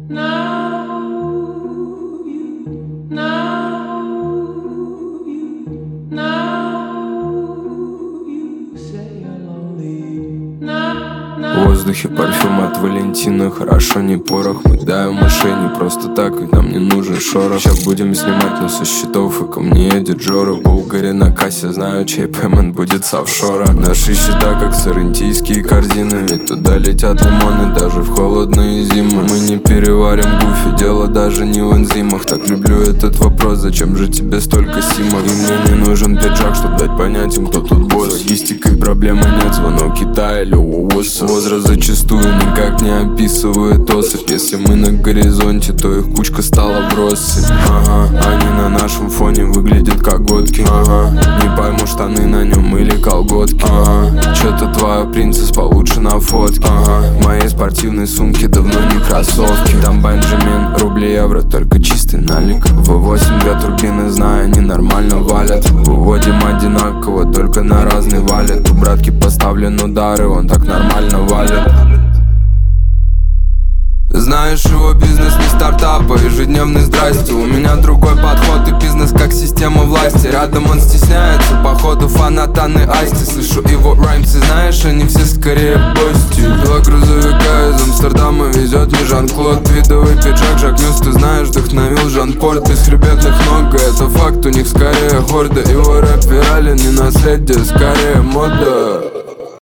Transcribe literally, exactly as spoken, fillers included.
В воздухе парфюм от Валентина. Хорошо, не порох, мы даем мошенни. Просто так, ведь нам не нужен шорох. Сейчас будем снимать, но со счетов и ко мне едет Джора. Булгари на кассе, знаю, чей пеймент будет с офшора. Наши счета, как сарантийские корзины, ведь туда летят лимоны даже в холодные зимы. Мы не переварим гуфи, дело даже не в энзимах. Так люблю этот вопрос, зачем же тебе столько симок? И мне не нужен пиджак, чтобы дать понять им, кто тут босс. С логистикой проблемы нет, звонок Китая, лёва, возраст зачастую никак не описывает особь. Если мы на горизонте, то их кучка стала в россыпь. Ага, они на нашем фоне выглядят как годки. Ага, не пойму, штаны на нем или колготки. Ага, чё-то твоя принцесс получше на фотке. Ага, в моей спортивной сумке давно не кроссовки. Там Бенджамин, рубли, евро, только чистый налик. вэ восемь, две турбины, знаю, они нормально валят. Выводим одинаково, только на разный валет. У братки поставлен удары, он так нормально валит. Знаешь, его бизнес не стартап, а ежедневный здрасте. У меня другой подход и бизнес как система власти. Рядом он стесняется, походу фанат Анны Асти. Слышу его раймсы, знаешь, они все скорее гости. Два грузовика из Амстердама везет мне Жан-Клод. Видовый пиджак, Жак Мюс, ты знаешь, вдохновил Жан-Порт. Бесхребетных ног, это факт, у них скорее хорда. Его рэп вирален, не наследие, скорее мода.